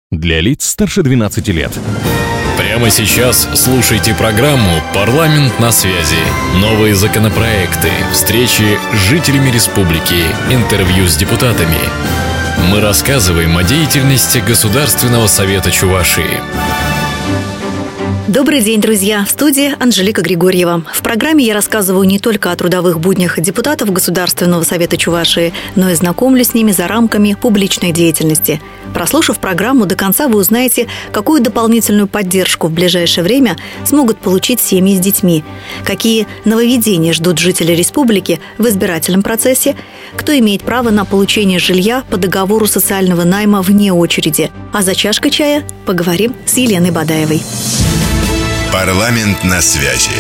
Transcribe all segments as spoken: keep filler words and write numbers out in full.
Для лиц старше двенадцати лет. Прямо сейчас слушайте программу «Парламент на связи». Новые законопроекты, встречи с жителями республики, интервью с депутатами. Мы рассказываем о деятельности Государственного совета Чувашии. Добрый день, друзья! В студии Анжелика Григорьева. В программе я рассказываю не только о трудовых буднях депутатов Государственного совета Чувашии, но и знакомлю с ними за рамками публичной деятельности. Прослушав программу, до конца вы узнаете, какую дополнительную поддержку в ближайшее время смогут получить семьи с детьми, какие нововведения ждут жители республики в избирательном процессе, кто имеет право на получение жилья по договору социального найма вне очереди. А за чашкой чая поговорим с Еленой Бадаевой. Парламент на связи.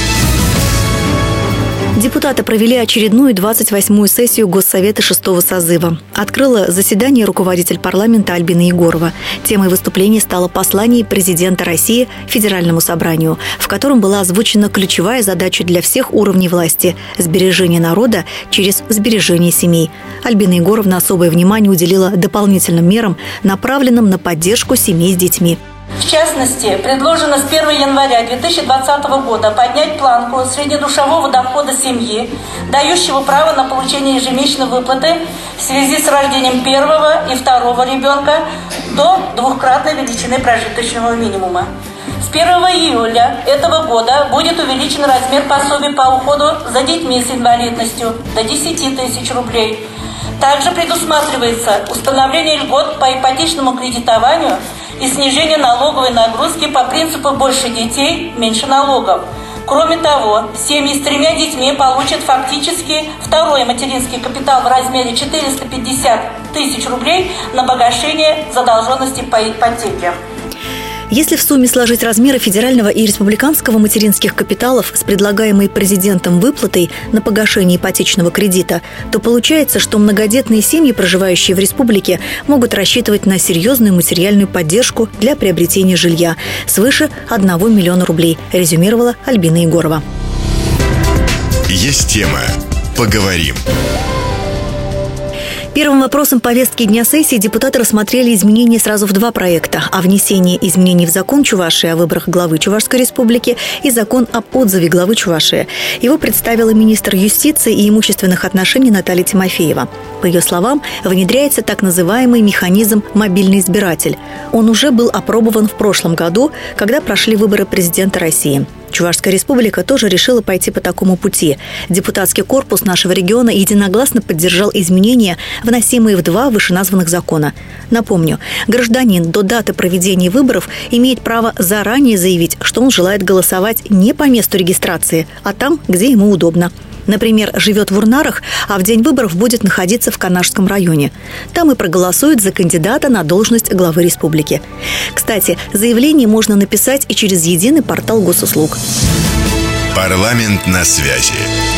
Депутаты провели очередную двадцать восьмую сессию Госсовета шестого созыва. Открыла заседание руководитель парламента Альбина Егорова. Темой выступления стало послание президента России Федеральному собранию, в котором была озвучена ключевая задача для всех уровней власти – сбережение народа через сбережение семей. Альбина Егоровна особое внимание уделила дополнительным мерам, направленным на поддержку семей с детьми. В частности, предложено с первого января две тысячи двадцатого года поднять планку среднедушевого дохода семьи, дающего право на получение ежемесячной выплаты в связи с рождением первого и второго ребенка до двухкратной величины прожиточного минимума. С первого июля этого года будет увеличен размер пособий по уходу за детьми с инвалидностью до десяти тысяч рублей. Также предусматривается установление льгот по ипотечному кредитованию и снижение налоговой нагрузки по принципу «больше детей, меньше налогов». Кроме того, семьи с тремя детьми получат фактически второй материнский капитал в размере четыреста пятьдесят тысяч рублей на погашение задолженности по ипотеке. Если в сумме сложить размеры федерального и республиканского материнских капиталов с предлагаемой президентом выплатой на погашение ипотечного кредита, то получается, что многодетные семьи, проживающие в республике, могут рассчитывать на серьезную материальную поддержку для приобретения жилья свыше одного миллиона рублей, резюмировала Альбина Егорова. Есть тема. Поговорим. Первым вопросом повестки дня сессии депутаты рассмотрели изменения сразу в два проекта – о внесении изменений в закон Чувашии о выборах главы Чувашской республики и закон об отзыве главы Чувашии. Его представила министр юстиции и имущественных отношений Наталья Тимофеева. По ее словам, внедряется так называемый механизм «мобильный избиратель». Он уже был опробован в прошлом году, когда прошли выборы президента России. Чувашская республика тоже решила пойти по такому пути. Депутатский корпус нашего региона единогласно поддержал изменения, вносимые в два вышеназванных закона. Напомню, гражданин до даты проведения выборов имеет право заранее заявить, что он желает голосовать не по месту регистрации, а там, где ему удобно. Например, живет в Урнарах, а в день выборов будет находиться в Канашском районе. Там и проголосует за кандидата на должность главы республики. Кстати, заявление можно написать и через единый портал госуслуг. Парламент на связи.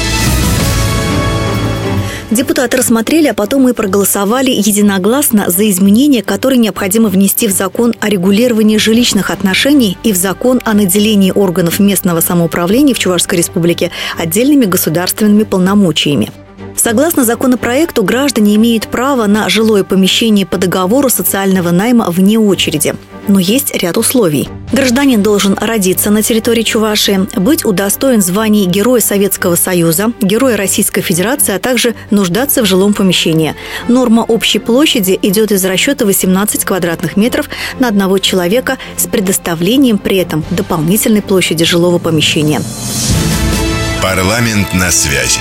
Депутаты рассмотрели, а потом и проголосовали единогласно за изменения, которые необходимо внести в закон о регулировании жилищных отношений и в закон о наделении органов местного самоуправления в Чувашской республике отдельными государственными полномочиями. Согласно законопроекту, граждане имеют право на жилое помещение по договору социального найма вне очереди. Но есть ряд условий. Гражданин должен родиться на территории Чувашии, быть удостоен званий Героя Советского Союза, Героя Российской Федерации, а также нуждаться в жилом помещении. Норма общей площади идет из расчета восемнадцать квадратных метров на одного человека с предоставлением при этом дополнительной площади жилого помещения. Парламент на связи.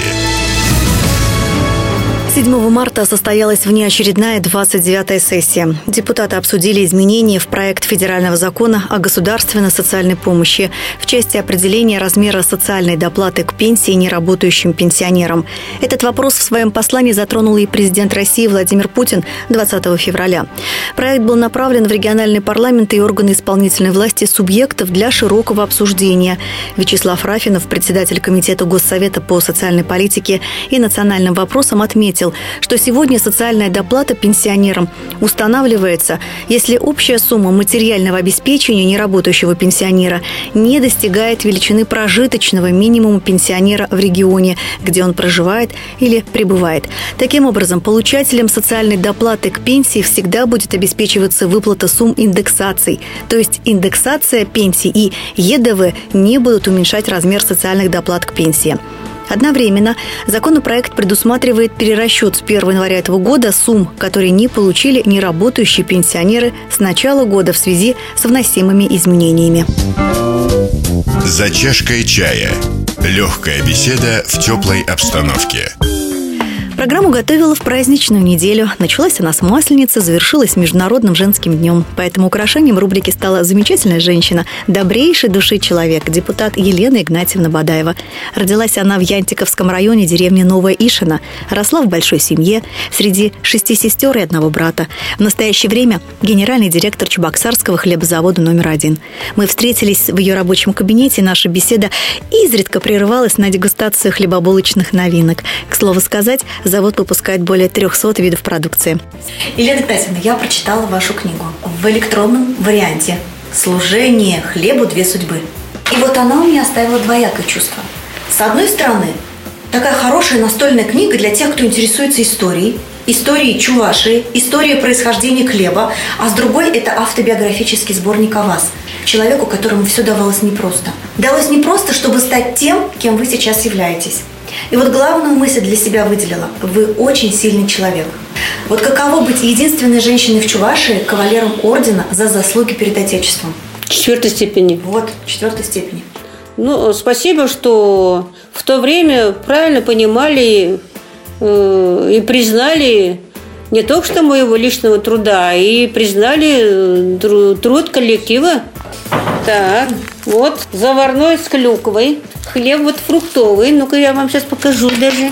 седьмого марта состоялась внеочередная двадцать девятая сессия. Депутаты обсудили изменения в проект федерального закона о государственной социальной помощи в части определения размера социальной доплаты к пенсии неработающим пенсионерам. Этот вопрос в своем послании затронул и президент России Владимир Путин двадцатого февраля. Проект был направлен в региональный парламент и органы исполнительной власти субъектов для широкого обсуждения. Вячеслав Рафинов, председатель Комитета Госсовета по социальной политике и национальным вопросам, отметил, отметил, что сегодня социальная доплата пенсионерам устанавливается, если общая сумма материального обеспечения неработающего пенсионера не достигает величины прожиточного минимума пенсионера в регионе, где он проживает или пребывает. Таким образом, получателям социальной доплаты к пенсии всегда будет обеспечиваться выплата сумм индексаций, то есть индексация пенсий и е дэ вэ не будут уменьшать размер социальных доплат к пенсии. Одновременно законопроект предусматривает перерасчет с первого января этого года сумм, которые не получили неработающие пенсионеры с начала года в связи с вносимыми изменениями. За чашкой чая. Легкая беседа в теплой обстановке. Программу готовила в праздничную неделю. Началась она с Масленицы, завершилась Международным женским днем. Поэтому украшением рубрики стала замечательная женщина, добрейшей души человек, депутат Елена Игнатьевна Бадаева. Родилась она в Янтиковском районе деревни Новая Ишина. Росла в большой семье, среди шести сестер и одного брата. В настоящее время генеральный директор Чебоксарского хлебозавода номер один. Мы встретились в ее рабочем кабинете. Наша беседа изредка прерывалась на дегустацию хлебобулочных новинок. К слову сказать, завод выпускает более трехсот видов продукции. Елена Игнатьевна, я прочитала вашу книгу в электронном варианте «Служение хлебу. Две судьбы». И вот она у меня оставила двоякое чувство. С одной стороны, такая хорошая настольная книга для тех, кто интересуется историей, историей Чувашии, историей происхождения хлеба, а с другой – это автобиографический сборник о вас, человеку, которому все давалось непросто. Далось непросто, чтобы стать тем, кем вы сейчас являетесь. И вот главную мысль для себя выделила – вы очень сильный человек. Вот каково быть единственной женщиной в Чувашии кавалером ордена за заслуги перед Отечеством? Четвертой степени. Вот, четвертой степени. Ну, спасибо, что в то время правильно понимали э, и признали не только что моего личного труда, и признали труд коллектива. Так, вот заварной с клюквой, хлеб вот фруктовый. Ну-ка я вам сейчас покажу даже.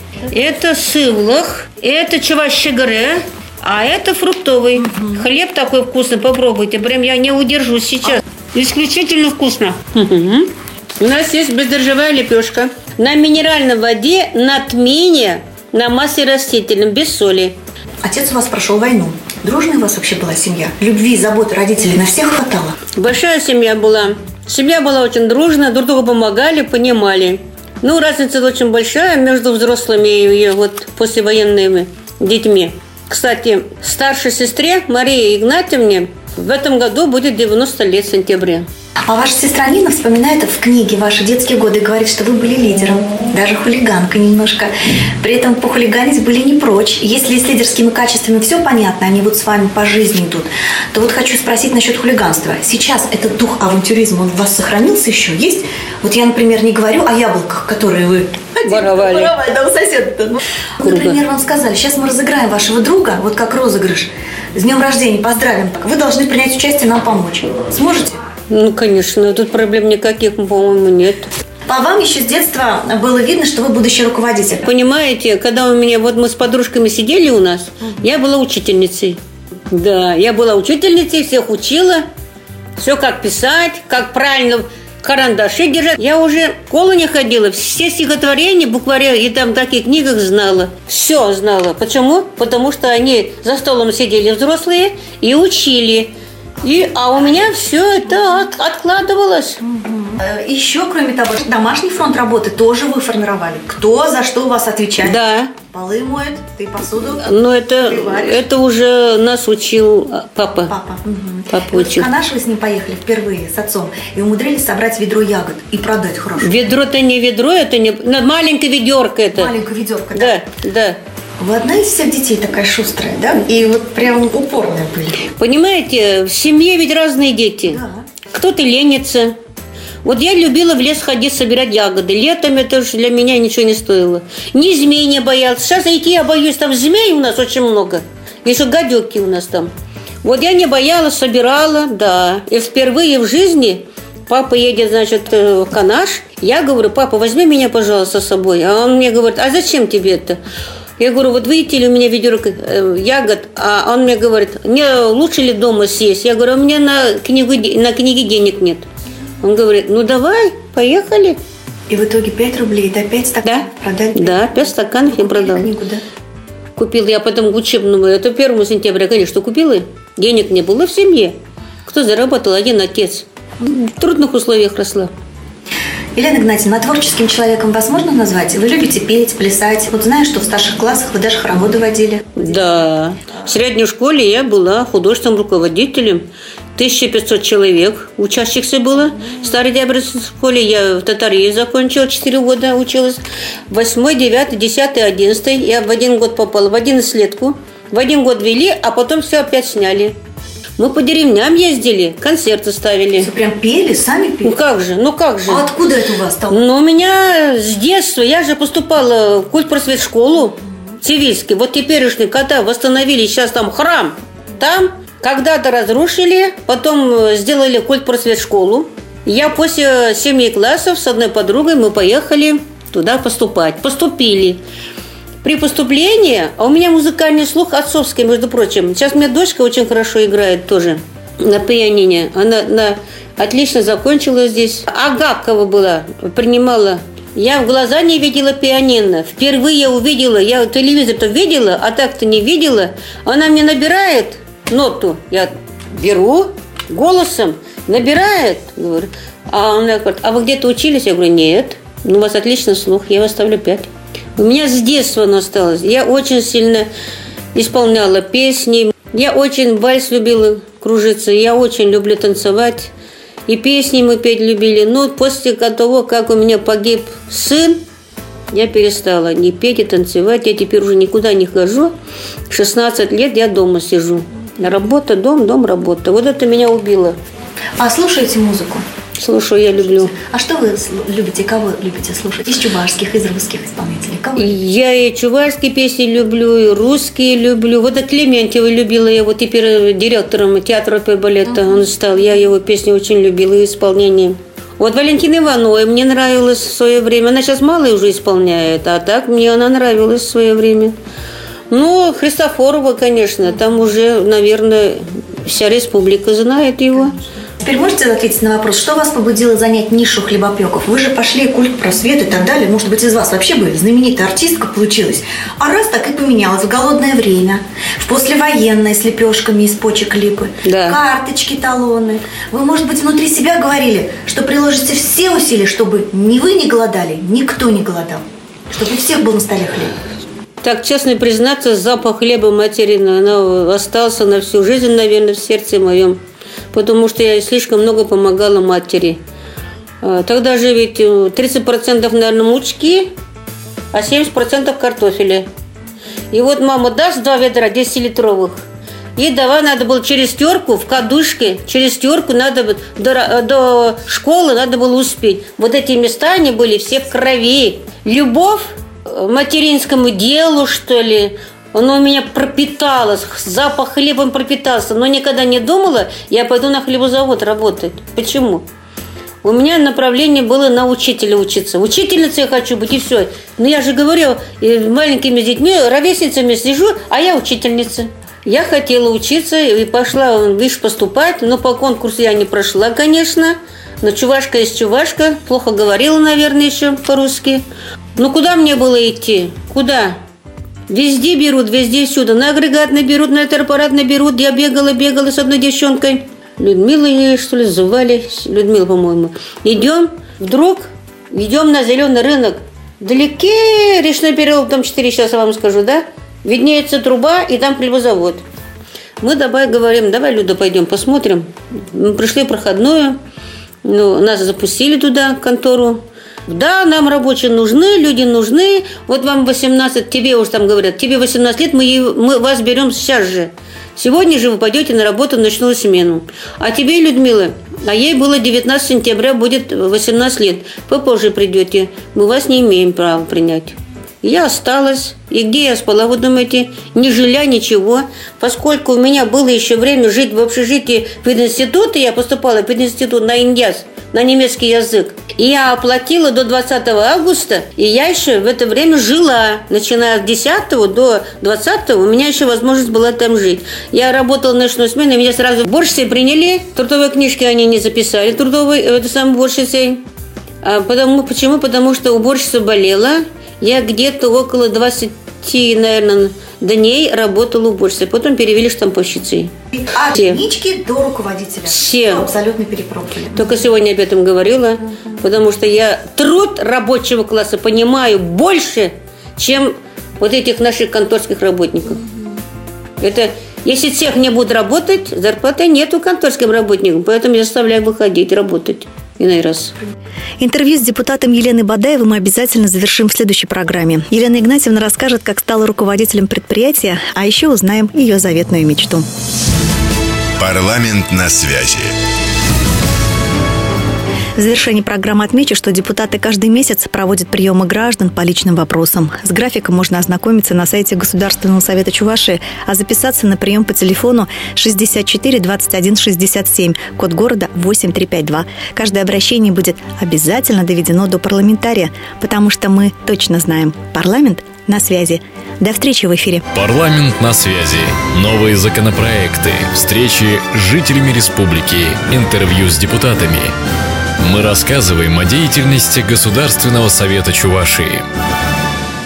Это сывлах, это чувашшигре, а это фруктовый. Угу. Хлеб такой вкусный, попробуйте. Прям я не удержусь сейчас. Исключительно вкусно. Угу. У нас есть бездрожжевая лепешка на минеральной воде, на тмине, на масле растительном, без соли. Отец у вас прошел войну. Дружная у вас вообще была семья? Любви и заботы родителей на всех хватало? Большая семья была. Семья была очень дружная, друг другу помогали, понимали. Ну, разница очень большая между взрослыми и вот послевоенными детьми. Кстати, старшей сестре Марии Игнатьевне в этом году будет девяносто лет в сентябре. А ваша сестра Нина вспоминает в книге ваши детские годы и говорит, что вы были лидером, даже хулиганкой немножко. При этом похулиганить были не прочь. Если с лидерскими качествами все понятно, они вот с вами по жизни идут, то вот хочу спросить насчет хулиганства. Сейчас этот дух авантюризма, он у вас сохранился еще? Есть? Вот я, например, не говорю о яблоках, которые вы... Воровали. Воровали, да, у соседа-то. Ну, например, вам сказали, сейчас мы разыграем вашего друга, вот как розыгрыш. С днем рождения, поздравим. Вы должны принять участие, нам помочь. Сможете? Ну, конечно, тут проблем никаких, по-моему, нет. По вам еще с детства было видно, что вы будущий руководитель. Понимаете, когда у меня, вот мы с подружками сидели у нас, угу. Я была учительницей. Да, я была учительницей, всех учила. Все как писать, как правильно карандаши держать. Я уже в школу не ходила, все стихотворения, букваря и там таких книгах знала. Все знала. Почему? Потому что они за столом сидели взрослые и учили. И, а у меня все это от, откладывалось. Угу. Еще, кроме того, домашний фронт работы тоже вы формировали. Кто за что у вас отвечает? Да. Полы моет, ты посуду. Но это, это уже нас учил папа. Папа. Угу. Папа учил. В Канаш вы с ним поехали впервые с отцом и умудрились собрать ведро ягод и продать хорошо. Ведро-то не ведро, это не... Маленькая ведерко это. Маленькая ведерко, да? Да, да. Вы одна из всех детей такая шустрая, да? И вот прям упорные были. Понимаете, в семье ведь разные дети. Да. Кто-то ленится. Вот я любила в лес ходить собирать ягоды. Летом это уж для меня ничего не стоило. Ни змей не боялся. Сейчас идти я боюсь, там змей у нас очень много. Еще гадюки у нас там. Вот я не боялась, собирала, да. И впервые в жизни папа едет, значит, в Канаш. Я говорю, папа, возьми меня, пожалуйста, с собой. А он мне говорит, а зачем тебе это? Я говорю, вот видите ли, у меня ведерко э, ягод, а он мне говорит, мне лучше ли дома съесть? Я говорю, у меня на книгу, на книге денег нет. Он говорит, ну давай, поехали. И в итоге пять рублей, да, пять стаканов да? продали? Да, пять стаканов я продала. Книгу, да? Купила я потом к учебному. Это первого сентября, конечно, купила. Денег не было в семье. Кто заработал? Один отец. В трудных условиях росла. Елена Игнатьевна, а творческим человеком вас можно назвать? Вы любите петь, плясать? Вот знаю, что в старших классах вы даже хороводы водили. Да. В средней школе я была художественным руководителем. тысяча пятьсот человек учащихся было. В Старой Дябринской школе я в Татарии закончила, четыре года училась. Восьмой, девятый, десятый, одиннадцатый. Я в один год попала в одиннадцатилетку. В один год вели, а потом все опять сняли. Мы по деревням ездили, концерты ставили. Вы прям пели, сами пели? Ну как же, ну как же. А откуда это у вас там? Ну у меня с детства, я же поступала в культпросветшколу Цивильский. Вот теперешний, когда восстановили сейчас там храм, там когда-то разрушили, потом сделали культпросветшколу. Я после семи классов с одной подругой мы поехали туда поступать. Поступили. При поступлении, а у меня музыкальный слух отцовский, между прочим. Сейчас у меня дочка очень хорошо играет тоже на пианине. Она на, отлично закончила здесь. Агапкова была, принимала. Я в глаза не видела пианино. Впервые увидела, я телевизор-то видела, а так-то не видела. Она мне набирает ноту, я беру голосом, набирает. Говорю, а она говорит, а вы где-то учились? Я говорю, нет. Ну, у вас отличный слух, я вас ставлю пять. У меня с детства оно осталось. Я очень сильно исполняла песни. Я очень вальс любила кружиться. Я очень люблю танцевать. И песни мы петь любили. Но после того, как у меня погиб сын, я перестала не петь и танцевать. Я теперь уже никуда не хожу. шестнадцать лет я дома сижу. Работа, дом, дом, работа. Вот это меня убило. А слушаете музыку? Слушаю, я люблю. А что вы любите, кого любите слушать? Из чувашских, из русских исполнителей? Кого? Я и чувашские песни люблю, и русские люблю. Вот от Клементьева любила я, вот теперь директором театра оперы и балета uh-huh. он стал. Я его песни очень любила, и исполнение. Вот Валентина Ивановой мне нравилась в свое время. Она сейчас мало уже исполняет, а так мне она нравилась в свое время. Ну, Христофорова, конечно, там уже, наверное, вся республика знает его. Теперь можете ответить на вопрос, что вас побудило занять нишу хлебопеков? Вы же пошли культ, просвет и так далее. Может быть, из вас вообще бы знаменитая артистка получилась. А раз так и поменялось в голодное время, в послевоенное с лепешками из почек липы, да. карточки, талоны. Вы, может быть, внутри себя говорили, что приложите все усилия, чтобы ни вы не голодали, никто не голодал. Чтобы у всех был на столе хлеб. Так, честно признаться, запах хлеба материна, он остался на всю жизнь, наверное, в сердце моем. Потому что я слишком много помогала матери. Тогда же ведь тридцать процентов, наверное, мучки, а семьдесят процентов картофеля. И вот мама даст два ведра десятилитровых. И давай надо было через терку в кадушке, через терку надо до, до школы надо было успеть. Вот эти места, они были все в крови. Любовь к материнскому делу, что ли, оно у меня пропиталось, запах хлебом пропитался. Но никогда не думала, я пойду на хлебозавод работать. Почему? У меня направление было на учителя учиться. Учительницей я хочу быть, и все. Но я же говорю, маленькими детьми, ровесницами сижу, а я учительница. Я хотела учиться и пошла в ВИШ поступать, но по конкурсу я не прошла, конечно. Но чувашка есть чувашка, плохо говорила, наверное, еще по-русски. Ну куда мне было идти? Куда? Везде берут, везде сюда. На агрегатный берут, на аппаратный берут. Я бегала, бегала с одной девчонкой. Людмила ее, что ли, звали. Людмила, по-моему. Идем, вдруг идем на зеленый рынок. Вдалеке речной переулок, там четыре, сейчас я вам скажу, да? Виднеется труба, и там хлебозавод. Мы давай говорим, давай, Люда, пойдем посмотрим. Мы пришли в проходную. Ну, нас запустили туда, в контору. Да, нам рабочие нужны, люди нужны. Вот вам восемнадцать, тебе уже там говорят, тебе восемнадцать лет, мы, мы вас берем сейчас же. Сегодня же вы пойдете на работу в ночную смену. А тебе, Людмила, а ей было девятнадцатого сентября, будет восемнадцать лет. Попозже придете, мы вас не имеем права принять. Я осталась. И где я спала, вы думаете? Не жиля, ничего. Поскольку у меня было еще время жить в общежитии пединститута, я поступала в пединститут на индиаз, на немецкий язык. И я оплатила до двадцатого августа, и я еще в это время жила. Начиная с десятого до двадцатого у меня еще возможность была там жить. Я работала в ночную смену, меня сразу уборщицей приняли. Трудовые книжки они не записали, трудовой, это самой уборщицей. А потому, почему? Потому что уборщица болела. Я где-то около двадцати наверное, дней работал уборщицей. Потом перевели штамповщицей. От единички до руководителя. Все. Абсолютно перепробовали. Только сегодня об этом говорила, потому что я труд рабочего класса понимаю больше, чем вот этих наших конторских работников. Это если цех не будет работать, зарплаты нету конторским работникам, поэтому я заставляю выходить, работать иной раз. Интервью с депутатом Еленой Бадаевой мы обязательно завершим в следующей программе. Елена Игнатьевна расскажет, как стала руководителем предприятия, а еще узнаем ее заветную мечту. Парламент на связи. В завершении программы отмечу, что депутаты каждый месяц проводят приемы граждан по личным вопросам. С графиком можно ознакомиться на сайте Государственного совета Чувашии, а записаться на прием по телефону шестьдесят четыре двадцать один шестьдесят семь, код города восемь три пять два. Каждое обращение будет обязательно доведено до парламентария, потому что мы точно знаем – парламент на связи. До встречи в эфире. Парламент на связи. Новые законопроекты, встречи с жителями республики, интервью с депутатами. Мы рассказываем о деятельности Государственного совета Чувашии.